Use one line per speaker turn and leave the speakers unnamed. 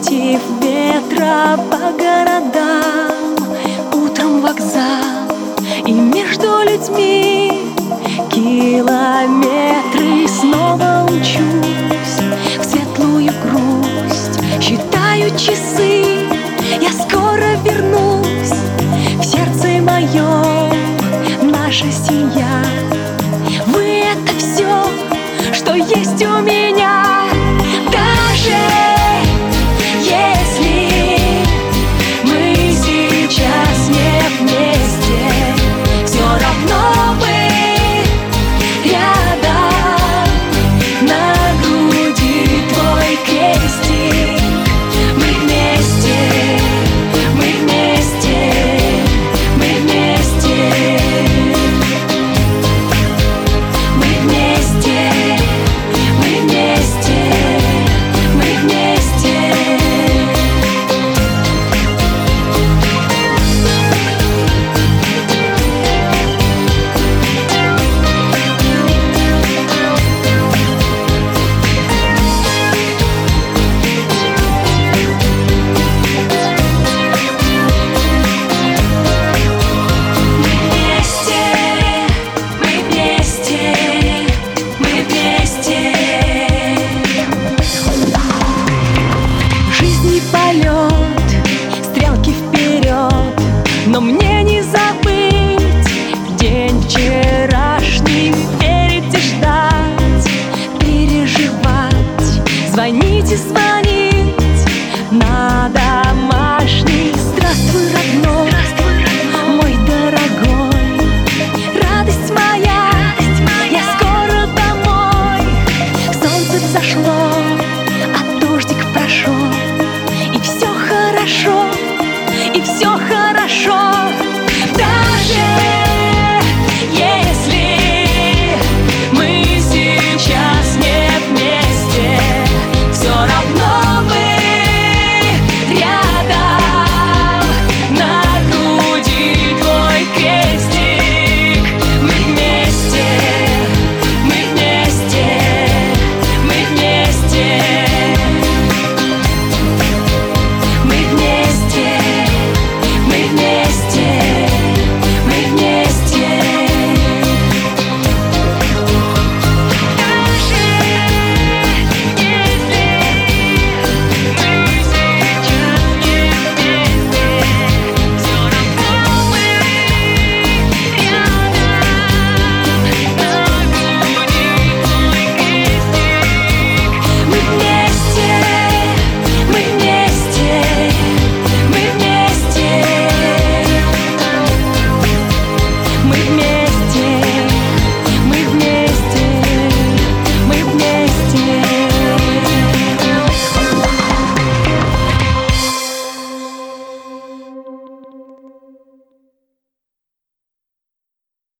Против ветра по городам, утром вокзал, и между людьми километры. Снова учусь в светлую грусть, считаю часы, я скоро вернусь. В сердце моем наша семья, вы — это все, что есть у меня. Даже если мы сейчас не вместе, все равно мы рядом. На груди твой крестик. Мы вместе, мы вместе, мы вместе, мы вместе, мы вместе, мы вместе. Но мне не забыть день вчерашний, верить и ждать, переживать, звонить и звонить на домашний. Здравствуй,